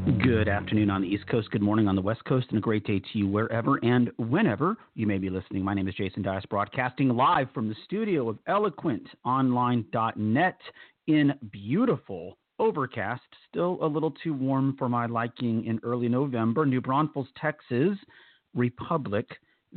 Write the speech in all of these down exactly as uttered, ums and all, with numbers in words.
Good afternoon on the East Coast, good morning on the West Coast, and a great day to you wherever and whenever you may be listening. My name is Jason Dias, broadcasting live from the studio of eloquent online dot net in beautiful, overcast, still a little too warm for my liking in early November, New Braunfels, Texas, Republic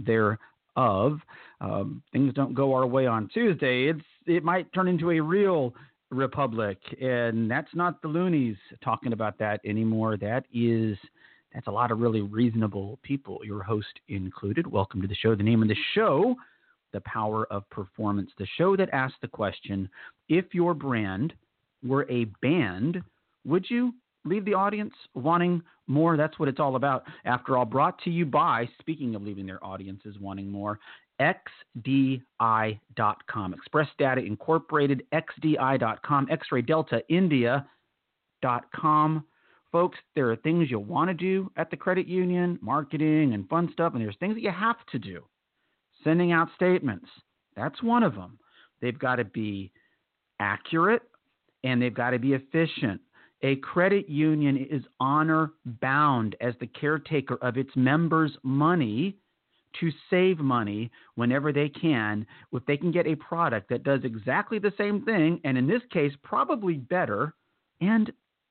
thereof. Um, things don't go our way on Tuesday. It's It might turn into a real republic, and that's not the loonies talking about that anymore. That is, that's a lot of really reasonable people, your host included. Welcome to the show. The name of the show, The Power of Performance, the show that asks the question, if your brand were a band, would you leave the audience wanting more? That's what it's all about. After all, brought to you by, speaking of leaving their audiences wanting more, X D I dot com. Express Data Incorporated, X D I dot com, X-Ray Delta India dot com. Folks, there are things you want to do at the credit union, marketing and fun stuff, and there's things that you have to do. Sending out statements, that's one of them. They've got to be accurate, and they've got to be efficient. A credit union is honor bound as the caretaker of its members' money to save money whenever they can. If they can get a product that does exactly the same thing, and in this case, probably better and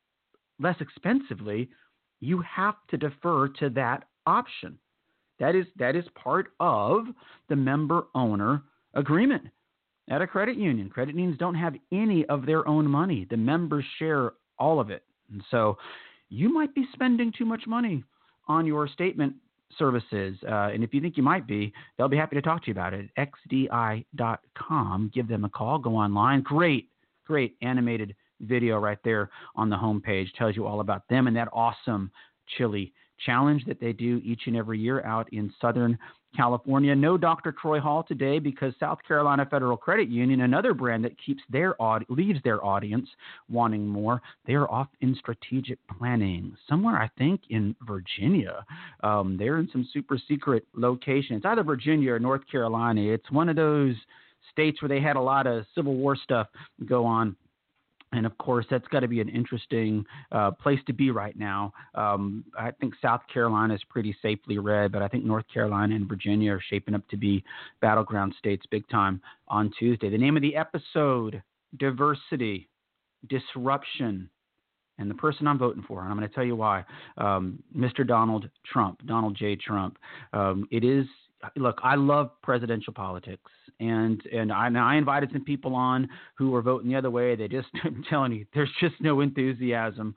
less expensively, you have to defer to that option. That is, that is part of the member-owner agreement at a credit union. Credit unions don't have any of their own money. The members share all of it. And so you might be spending too much money on your statement services. Uh, and if you think you might be, they'll be happy to talk to you about it. X D I dot com. Give them a call. Go online. Great, great animated video right there on the homepage. Tells you all about them and that awesome chili challenge that they do each and every year out in Southern California. No Doctor Troy Hall today because South Carolina Federal Credit Union, another brand that keeps their aud- leaves their audience wanting more, they are off in strategic planning somewhere, I think, in Virginia. Um, they're in some super secret location. It's either Virginia or North Carolina. It's one of those states where they had a lot of Civil War stuff go on. And, of course, that's got to be an interesting uh, place to be right now. Um, I think South Carolina is pretty safely red, but I think North Carolina and Virginia are shaping up to be battleground states big time on Tuesday. The name of the episode, Diversity, Disruption, and the person I'm voting for, and I'm going to tell you why, um, Mister Donald Trump, Donald J. Trump. Um, it is Look, I love presidential politics, and and I, and I invited some people on who were voting the other way. They just, I'm telling you, there's just no enthusiasm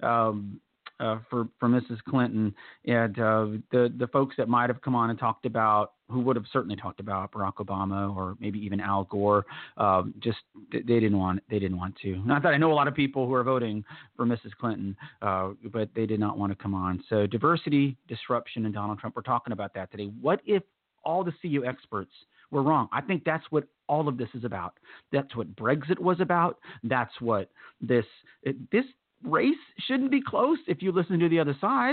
um, uh, for for Missus Clinton, and uh, the the folks that might have come on and talked about, who would have certainly talked about Barack Obama or maybe even Al Gore, um, just they didn't want they didn't want to. Not that I know a lot of people who are voting for Missus Clinton, uh, but they did not want to come on. So diversity, disruption, and Donald Trump. We're talking about that today. What if all the C U experts were wrong? I think that's what all of this is about. That's what Brexit was about. That's what this it, this race shouldn't be close if you listen to the other side.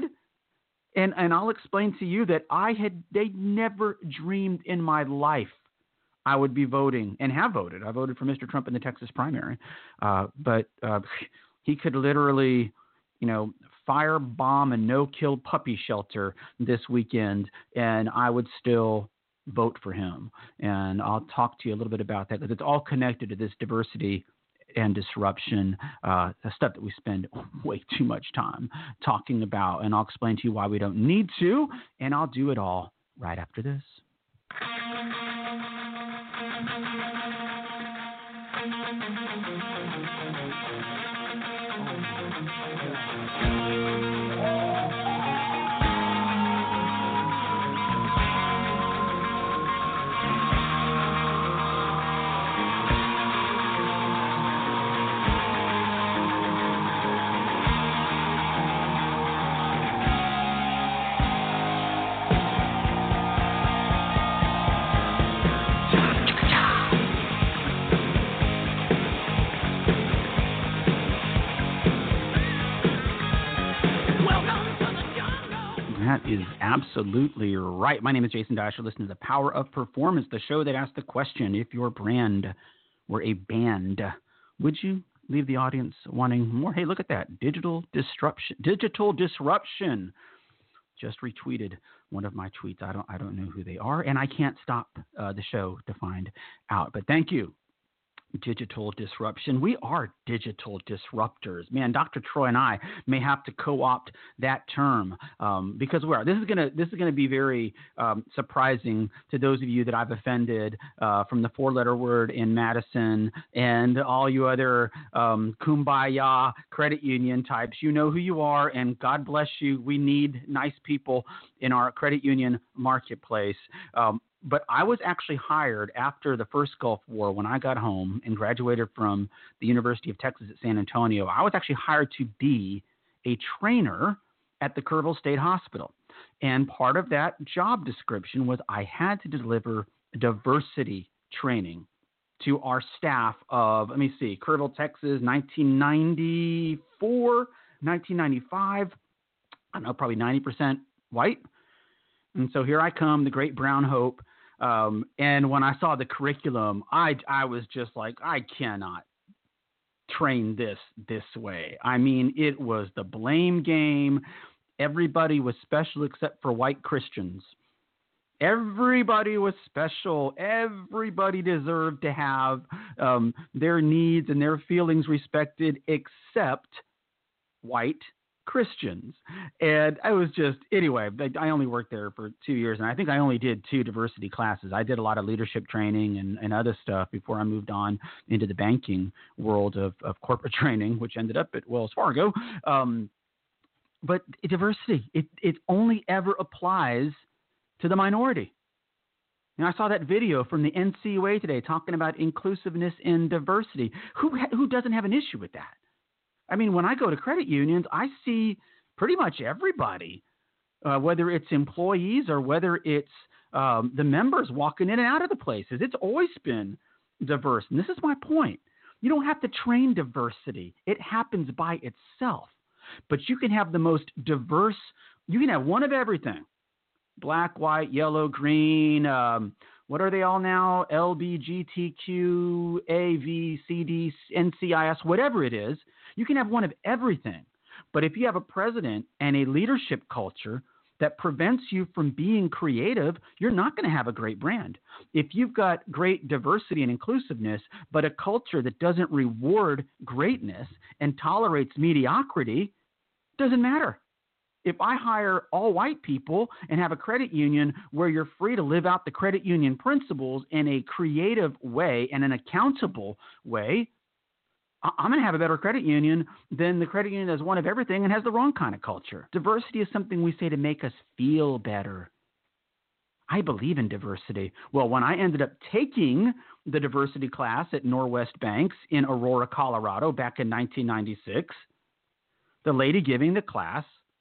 And and I'll explain to you that I had they never dreamed in my life I would be voting, and have voted. I voted for Mister Trump in the Texas primary, uh, but uh, he could literally, you know, firebomb a no-kill puppy shelter this weekend, and I would still vote for him. And I'll talk to you a little bit about that because it's all connected to this diversity and disruption, uh, the stuff that we spend way too much time talking about. And I'll explain to you why we don't need to, and I'll do it all right after this. That is absolutely right. My name is Jason Dias. You're listening to The Power of Performance, the show that asks the question, if your brand were a band, would you leave the audience wanting more. Hey, look at that. Digital disruption. Digital disruption. Just retweeted one of my tweets. I don't I don't know who they are, and I can't stop uh, the show to find out. But thank you. Digital disruption. We are digital disruptors. Man, Doctor Troy and I may have to co-opt that term um, because we are. This is gonna this is gonna be very um, surprising to those of you that I've offended uh, from the four-letter word in Madison and all you other um, kumbaya credit union types. You know who you are, and God bless you. We need nice people in our credit union marketplace. Um, But I was actually hired after the first Gulf War when I got home and graduated from the University of Texas at San Antonio. I was actually hired to be a trainer at the Kerrville State Hospital. And part of that job description was I had to deliver diversity training to our staff of, let me see, Kerrville, Texas, nineteen ninety-four, nineteen ninety-five, I don't know, probably ninety percent white. And so here I come, the great brown hope. Um, and when I saw the curriculum, I, I was just like, I cannot train this this way. I mean, it was the blame game. Everybody was special except for white Christians. Everybody was special. Everybody deserved to have um, their needs and their feelings respected except white Christians. And I was just, anyway, I only worked there for two years, and I think I only did two diversity classes. I did a lot of leadership training and, and other stuff before I moved on into the banking world of, of corporate training, which ended up at Wells Fargo. Um, but diversity, it, it only ever applies to the minority. And I saw that video from the N C U A today talking about inclusiveness and diversity. Who who doesn't have an issue with that? I mean, when I go to credit unions, I see pretty much everybody, uh, whether it's employees or whether it's um, the members walking in and out of the places. It's always been diverse. And this is my point. You don't have to train diversity. It happens by itself. But you can have the most diverse, you can have one of everything. Black, white, yellow, green, um, what are they all now? L G B T Q, A, V, C, D, N C I S, whatever it is. You can have one of everything. But if you have a president and a leadership culture that prevents you from being creative, you're not going to have a great brand. If you've got great diversity and inclusiveness, but a culture that doesn't reward greatness and tolerates mediocrity, doesn't matter. If I hire all white people and have a credit union where you're free to live out the credit union principles in a creative way and an accountable way, I'm going to have a better credit union than the credit union that's one of everything and has the wrong kind of culture. Diversity is something we say to make us feel better. I believe in diversity. Well, when I ended up taking the diversity class at Norwest Banks in Aurora, Colorado back in nineteen ninety-six, the lady giving the class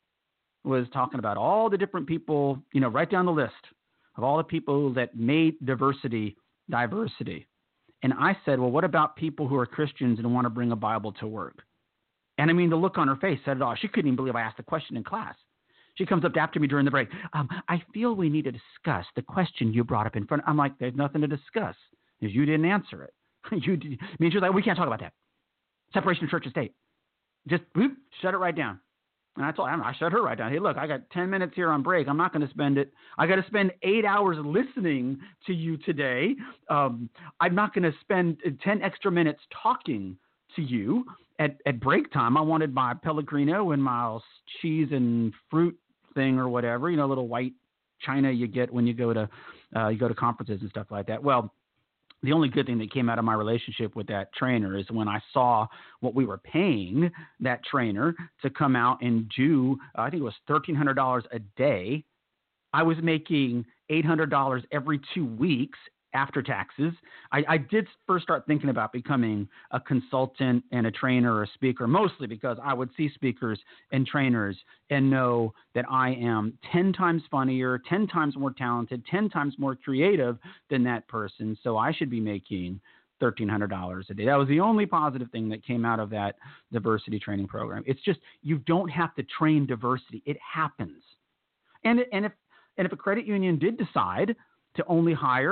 was talking about all the different people, you know, right down the list of all the people that made diversity diversity. And I said, well, what about people who are Christians and want to bring a Bible to work? And I mean, the look on her face said it all. She couldn't even believe I asked the question in class. She comes up after me during the break. Um, I feel we need to discuss the question you brought up in front. I'm like, there's nothing to discuss because you didn't answer it. you did. I mean, she was like, we can't talk about that. Separation of church and state. Just whoop, shut it right down. And I told her, I shut her right down. Hey, look, I got ten minutes here on break. I'm not going to spend it. I got to spend eight hours listening to you today. Um, I'm not going to spend ten extra minutes talking to you at, at break time. I wanted my Pellegrino and my cheese and fruit thing or whatever, you know, little white china you get when you go to uh, you go to conferences and stuff like that. Well, the only good thing that came out of my relationship with that trainer is when I saw what we were paying that trainer to come out and do, uh, I think it was thirteen hundred dollars a day. I was making eight hundred dollars every two weeks after taxes. I, I did first start thinking about becoming a consultant and a trainer or a speaker, mostly because I would see speakers and trainers and know that I am ten times funnier, ten times more talented, ten times more creative than that person. So I should be making thirteen hundred dollars a day. That was the only positive thing that came out of that diversity training program. It's just, you don't have to train diversity. It happens. And, and if, and if a credit union did decide to only hire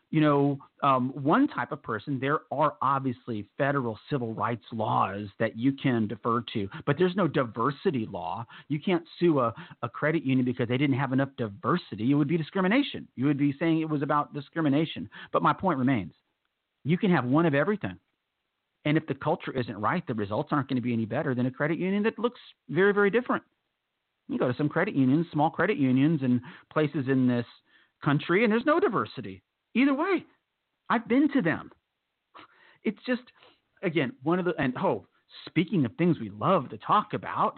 you know, um, one type of person, there are obviously federal civil rights laws that you can defer to, but there's no diversity law. You can't sue a, a credit union because they didn't have enough diversity. It would be discrimination. You would be saying it was about discrimination. But my point remains. You can have one of everything. And if the culture isn't right, the results aren't going to be any better than a credit union that looks very, very different. You go to some credit unions, small credit unions and places in this country, and there's no diversity. Either way, I've been to them. It's just, again, one of the, and oh, speaking of things we love to talk about,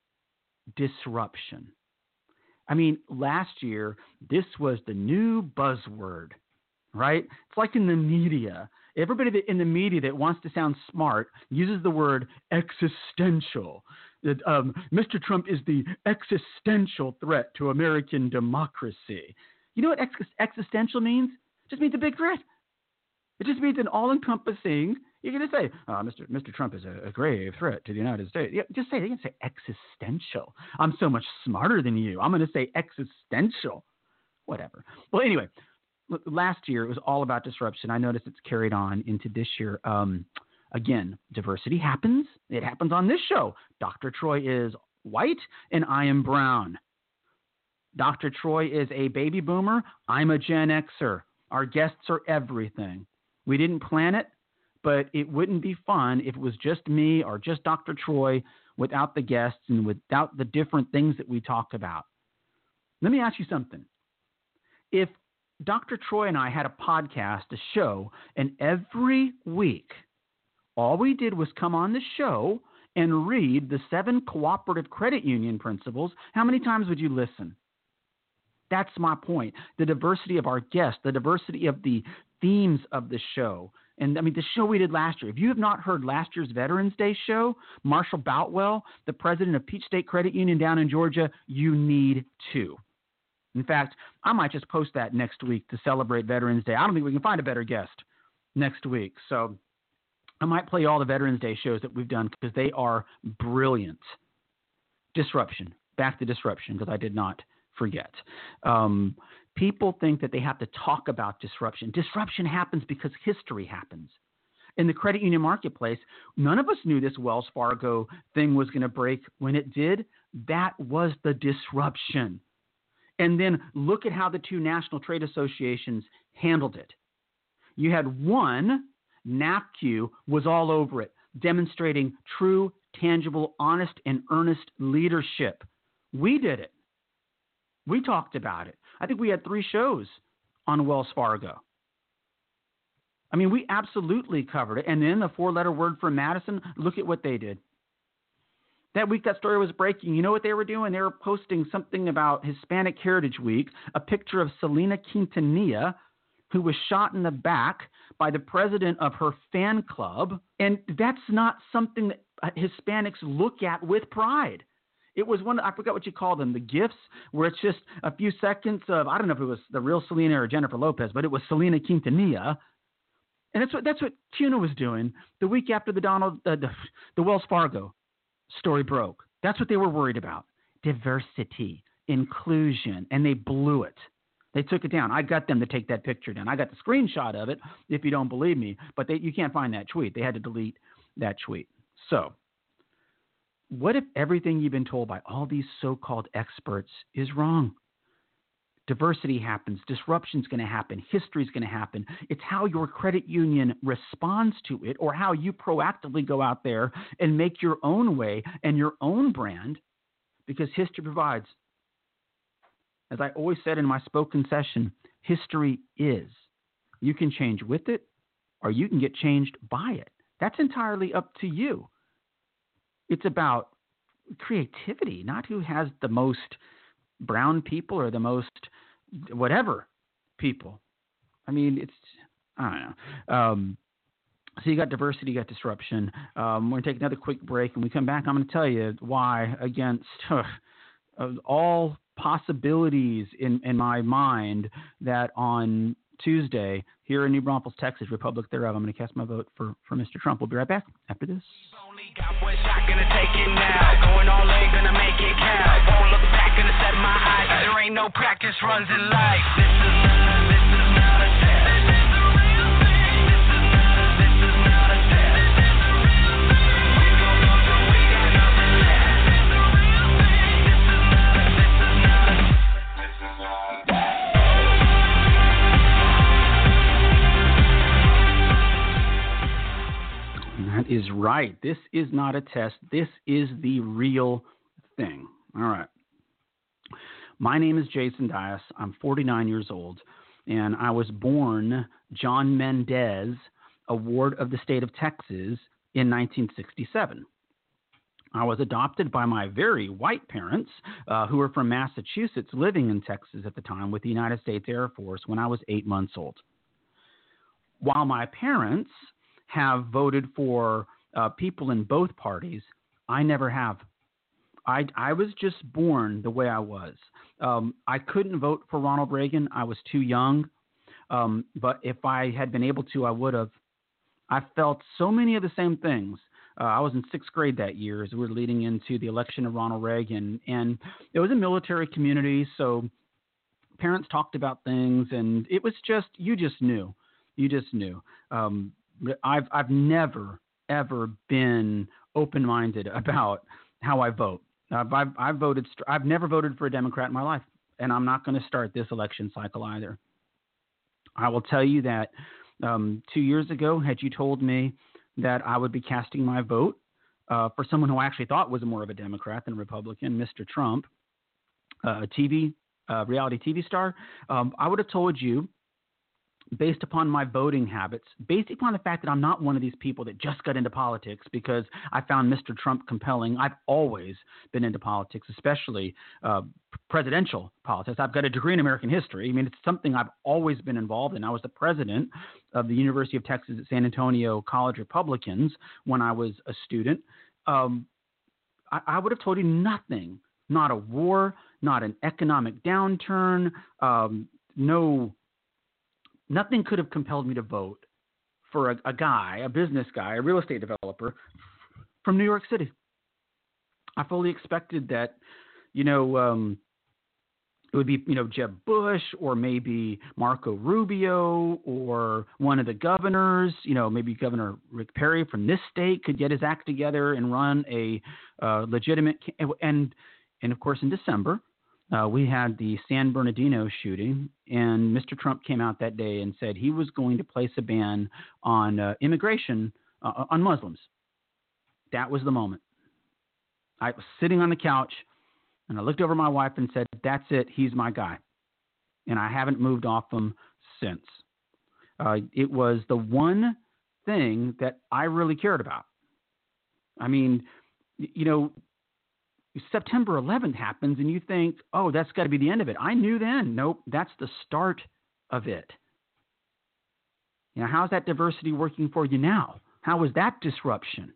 disruption. I mean, last year, this was the new buzzword, right? It's like in the media. Everybody that in the media that wants to sound smart uses the word existential. That um, Mister Trump is the existential threat to American democracy. You know what ex- existential means? It just means a big threat. It just means an all-encompassing. You can just say, oh, Mister Mister Trump is a, a grave threat to the United States. Yeah, just say, you can say existential. I'm so much smarter than you. I'm going to say existential. Whatever. Well, anyway. Last year, it was all about disruption. I noticed it's carried on into this year. Um, again, diversity happens. It happens on this show. Doctor Troy is white and I am brown. Doctor Troy is a baby boomer. I'm a Gen Xer. Our guests are everything. We didn't plan it, but it wouldn't be fun if it was just me or just Doctor Troy without the guests and without the different things that we talk about. Let me ask you something. If Doctor Troy and I had a podcast, a show, and every week, all we did was come on the show and read the seven cooperative credit union principles, how many times would you listen? That's my point. The diversity of our guests, the diversity of the themes of the show. And I mean, the show we did last year, if you have not heard last year's Veterans Day show, Marshall Boutwell, the president of Peach State Credit Union down in Georgia, you need to. In fact, I might just post that next week to celebrate Veterans Day. I don't think we can find a better guest next week. So I might play all the Veterans Day shows that we've done because they are brilliant. Disruption. Back to disruption because I did not forget. Um, people think that they have to talk about disruption. Disruption happens because history happens. In the credit union marketplace, none of us knew this Wells Fargo thing was going to break. When it did, that was the disruption. And then look at how the two national trade associations handled it. You had one, N A F Q, was all over it, demonstrating true, tangible, honest, and earnest leadership. We did it. We talked about it. I think we had three shows on Wells Fargo. I mean, we absolutely covered it. And then the four-letter word from Madison, look at what they did. That week that story was breaking. You know what they were doing? They were posting something about Hispanic Heritage Week, a picture of Selena Quintanilla, who was shot in the back by the president of her fan club. And that's not something that Hispanics look at with pride. It was one, I forgot what you call them, the GIFs, where it's just a few seconds of, I don't know if it was the real Selena or Jennifer Lopez, but it was Selena Quintanilla. And that's what that's what CUNA was doing the week after the Donald, uh, the, the Wells Fargo story broke. That's what they were worried about. Diversity, inclusion, and they blew it. They took it down. I got them to take that picture down. I got the screenshot of it, if you don't believe me, but they, you can't find that tweet. They had to delete that tweet. So what if everything you've been told by all these so-called experts is wrong? Diversity happens. Disruption's going to happen. History's going to happen. It's how your credit union responds to it or how you proactively go out there and make your own way and your own brand, because history provides. As I always said in my spoken session, history is. You can change with it or you can get changed by it. That's entirely up to you. It's about creativity, not who has the most brown people or the most whatever people. I mean, it's, I don't know. Um, so you got diversity, you got disruption. Um, we're going to take another quick break. When we come back, I'm going to tell you why against uh, all possibilities in, in my mind that on Tuesday here in New Braunfels, Texas, Republic thereof, I'm going to cast my vote for, for Mister Trump. We'll be right back after this. Got one shot, gonna take it now. Going all in, gonna make it count. Won't look back, gonna set my eyes. There ain't no practice runs in life. This is not, this is not a test. right. This is not a test. This is the real thing. All right. My name is Jason Dias. I'm forty-nine years old, and I was born John Mendez, a ward of the state of Texas, in nineteen sixty-seven. I was adopted by my very white parents, uh, who were from Massachusetts, living in Texas at the time with the United States Air Force when I was eight months old. While my parents have voted for uh, people in both parties, I never have. I, I was just born the way I was. Um, I couldn't vote for Ronald Reagan. I was too young. Um, but if I had been able to, I would have. I felt so many of the same things. Uh, I was in sixth grade that year as we were leading into the election of Ronald Reagan. And it was a military community, so parents talked about things, and it was just, you just knew. You just knew. Um, I've I've never, ever been open-minded about how I vote. I've, I've, I've voted. I've never voted for a Democrat in my life, and I'm not going to start this election cycle either. I will tell you that um, two years ago, had you told me that I would be casting my vote uh, for someone who I actually thought was more of a Democrat than a Republican, Mister Trump, uh, a T V, uh, reality T V star, um, I would have told you, based upon my voting habits, based upon the fact that I'm not one of these people that just got into politics because I found Mister Trump compelling. I've always been into politics, especially uh, presidential politics. I've got a degree in American history. I mean, it's something I've always been involved in. I was the president of the University of Texas at San Antonio College Republicans when I was a student. Um, I, I would have told you nothing, not a war, not an economic downturn, um, no Nothing could have compelled me to vote for a, a guy, a business guy, a real estate developer from New York City. I fully expected that, you know, um, it would be, you know, Jeb Bush or maybe Marco Rubio or one of the governors, you know, maybe Governor Rick Perry from this state could get his act together and run a uh, legitimate – and and of course in December – Uh, we had the San Bernardino shooting, and Mister Trump came out that day and said he was going to place a ban on uh, immigration uh, on Muslims. That was the moment. I was sitting on the couch, and I looked over at my wife and said, that's it, he's my guy. And I haven't moved off him since. Uh, it was the one thing that I really cared about. I mean, you know, September eleventh happens and you think, oh, that's got to be the end of it. I knew then. Nope, that's the start of it. You know, how's that diversity working for you now? How was that disruption?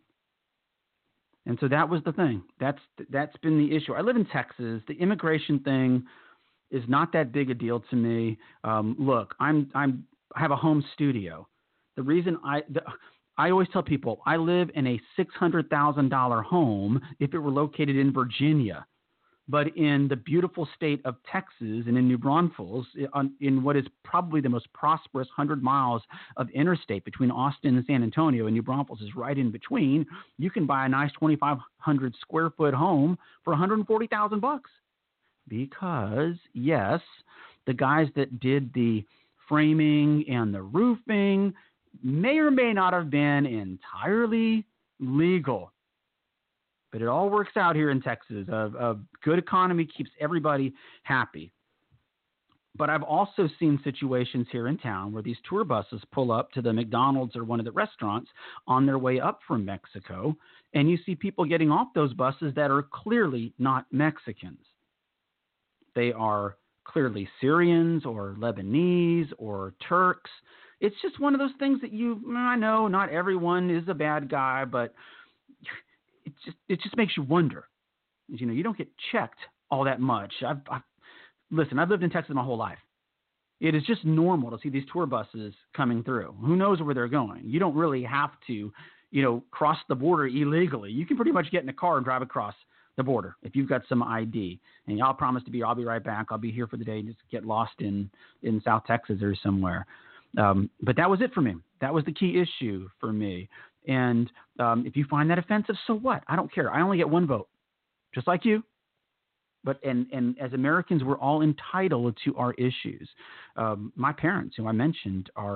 And so that was the thing. That's that's been the issue. I live in Texas. The immigration thing is not that big a deal to me. Um, look, I'm I'm I have a home studio. The reason I the, I always tell people I live in a six hundred thousand dollars home if it were located in Virginia, but in the beautiful state of Texas and in New Braunfels, in, in what is probably the most prosperous one hundred miles of interstate between Austin and San Antonio, and New Braunfels is right in between, you can buy a nice twenty-five hundred square foot home for one hundred forty thousand bucks. Because, yes, the guys that did the framing and the roofing may or may not have been entirely legal. But it all works out here in Texas. A, a good economy keeps everybody happy. But I've also seen situations here in town where these tour buses pull up to the McDonald's or one of the restaurants on their way up from Mexico, and you see people getting off those buses that are clearly not Mexicans. They are clearly Syrians or Lebanese or Turks. It's just one of those things that you, I know not everyone is a bad guy, but it just it just makes you wonder. You know, you don't get checked all that much. I've, I've listen, I've lived in Texas my whole life. It is just normal to see these tour buses coming through. Who knows where they're going? You don't really have to, you know, cross the border illegally. You can pretty much get in a car and drive across the border if you've got some I D. And I'll promise to be, I'll be right back. I'll be here for the day and just get lost in, in South Texas or somewhere. Um, but that was it for me. That was the key issue for me. And um, if you find that offensive, so what? I don't care. I only get one vote, just like you. But and, and as Americans, we're all entitled to our issues. Um, my parents, who I mentioned, are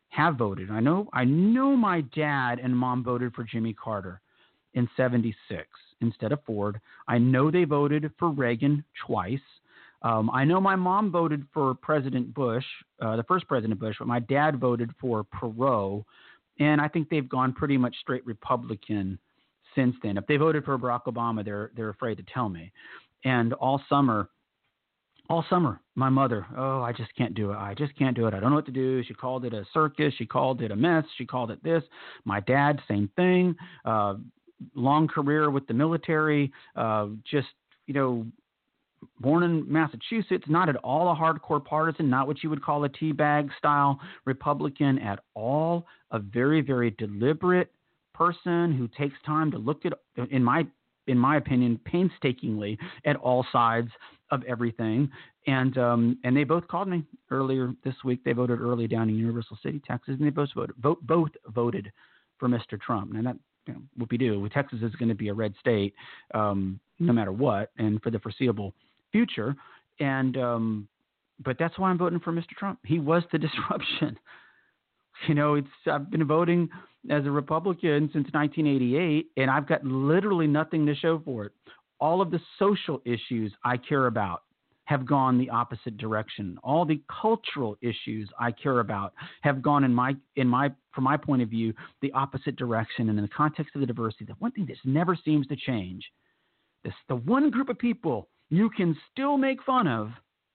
have voted. I know, I know my dad and mom voted for Jimmy Carter in seventy-six instead of Ford. I know they voted for Reagan twice. Um, I know my mom voted for President Bush, uh, the first President Bush, but my dad voted for Perot, and I think they've gone pretty much straight Republican since then. If they voted for Barack Obama, they're they're afraid to tell me. And all summer, all summer, my mother, oh, I just can't do it. I just can't do it. I don't know what to do. She called it a circus. She called it a mess. She called it this. My dad, same thing. Uh, long career with the military. Uh, just, you know, born in Massachusetts, not at all a hardcore partisan, not what you would call a teabag style Republican at all. A very, very deliberate person who takes time to look at, in my in my opinion, painstakingly at all sides of everything. And um, and they both called me earlier this week. They voted early down in Universal City, Texas, and they both voted vote, both voted for Mister Trump. And that, you know, what we do, Texas is going to be a red state um, no matter what, and for the foreseeable future. And um, but that's why I'm voting for Mister Trump. He was the disruption. You know, it's I've been voting as a Republican since nineteen eighty-eight, and I've got literally nothing to show for it. All of the social issues I care about have gone the opposite direction. All the cultural issues I care about have gone in my in my from my point of view the opposite direction. And in the context of the diversity, the one thing that never seems to change, this the one group of people you can still make fun of,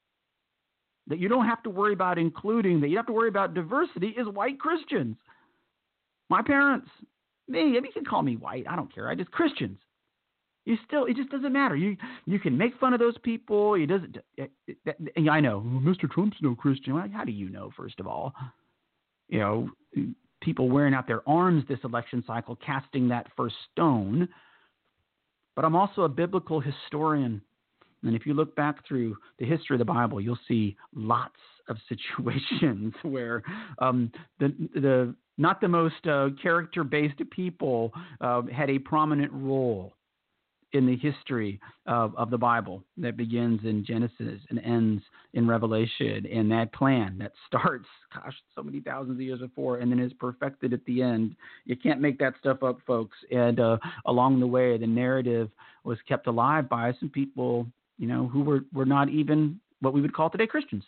that you don't have to worry about including, that you have to worry about diversity, is white Christians. My parents, me, I mean, you can call me white. I don't care. I just Christians. You still, it just doesn't matter. You you can make fun of those people. It doesn't. It, it, it, I know Mister Trump's no Christian. Well, how do you know? First of all, you know, people wearing out their arms this election cycle, casting that first stone. But I'm also a biblical historian. And if you look back through the history of the Bible, you'll see lots of situations where um, the the not the most uh, character-based people uh, had a prominent role in the history of, of the Bible that begins in Genesis and ends in Revelation. And that plan that starts, gosh, so many thousands of years before, and then is perfected at the end. You can't make that stuff up, folks. And uh, along the way, the narrative was kept alive by some people, you know, who were, were not even what we would call today Christians.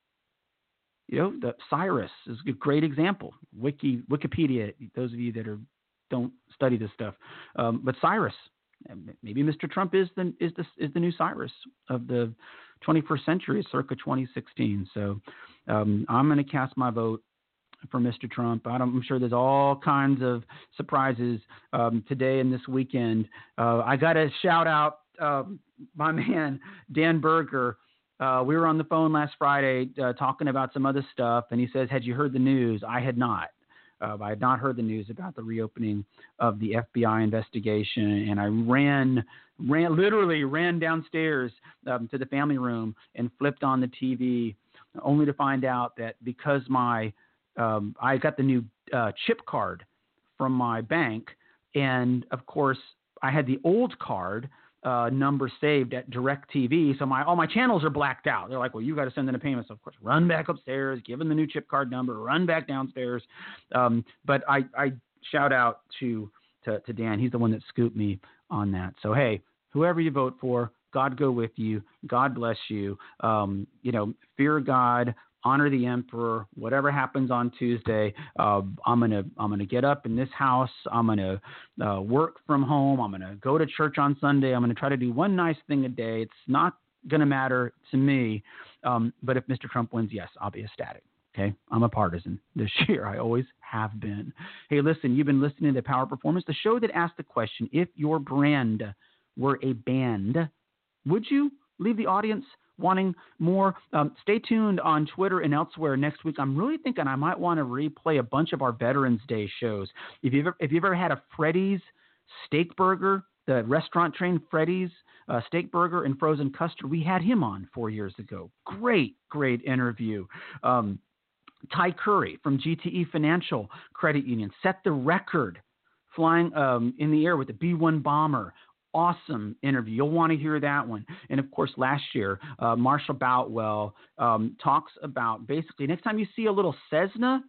You know, the Cyrus is a great example. Wiki, Wikipedia, those of you that are don't study this stuff. Um, but Cyrus, maybe Mister Trump is the is the is the new Cyrus of the twenty-first century, circa twenty sixteen. So um, I'm going to cast my vote for Mister Trump. I'm sure there's all kinds of surprises um, today and this weekend. Uh, I got to shout out uh, my man Dan Berger. Uh, we were on the phone last Friday uh, talking about some other stuff, and he says, "Had you heard the news?" I had not. Uh, I had not heard the news about the reopening of the F B I investigation, and I ran, ran literally ran downstairs um, to the family room and flipped on the T V, only to find out that because my um, I got the new uh, chip card from my bank, and of course I had the old card uh, number saved at DirecTV, so my all my channels are blacked out. They're like, well, you got to send in a payment. So of course, run back upstairs, give them the new chip card number, run back downstairs. Um, but I, I shout out to, to to Dan. He's the one that scooped me on that. So hey, whoever you vote for, God go with you. God bless you. Um, you know, fear God. Honor the emperor. Whatever happens on Tuesday, uh, I'm gonna I'm gonna get up in this house. I'm gonna uh, work from home. I'm gonna go to church on Sunday. I'm gonna try to do one nice thing a day. It's not gonna matter to me. Um, but if Mister Trump wins, yes, I'll be ecstatic. Okay, I'm a partisan this year. I always have been. Hey, listen, you've been listening to Power Performance, the show that asked the question: if your brand were a band, would you leave the audience wanting more? Um, stay tuned on Twitter and elsewhere next week. I'm really thinking I might want to replay a bunch of our Veterans Day shows. If you've ever, if you've ever had a Freddy's steak burger, the restaurant chain Freddy's uh, steak burger and frozen custard, we had him on four years ago. Great, great interview. Um, Ty Curry from G T E Financial Credit Union set the record flying um, in the air with the B one bomber. Awesome interview. You'll want to hear that one. And of course, last year, uh, Marshall Boutwell um, talks about basically next time you see a little Cessna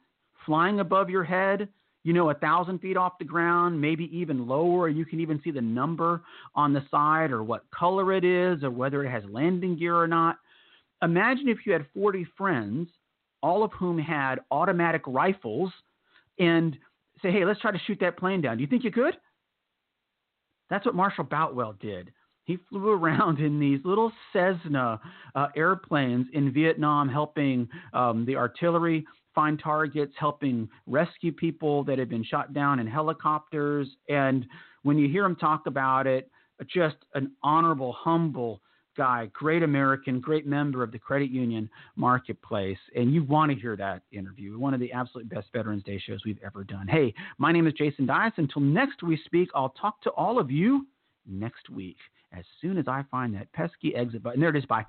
flying above your head, you know, a thousand feet off the ground, maybe even lower. You can even see the number on the side or what color it is or whether it has landing gear or not. Imagine if you had forty friends, all of whom had automatic rifles, and say, hey, let's try to shoot that plane down. Do you think you could? That's what Marshall Boutwell did. He flew around in these little Cessna uh, airplanes in Vietnam, helping um, the artillery find targets, helping rescue people that had been shot down in helicopters. And when you hear him talk about it, just an honorable, humble guy, great American, great member of the credit union marketplace. And you want to hear that interview. One of the absolute best Veterans Day shows we've ever done. Hey, my name is Jason Dias. Until next we speak, I'll talk to all of you next week as soon as I find that pesky exit button. There it is. Bye.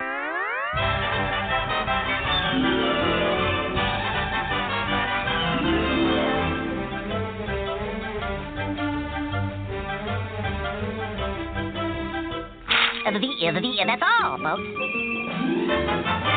The, the, the, that's all, folks.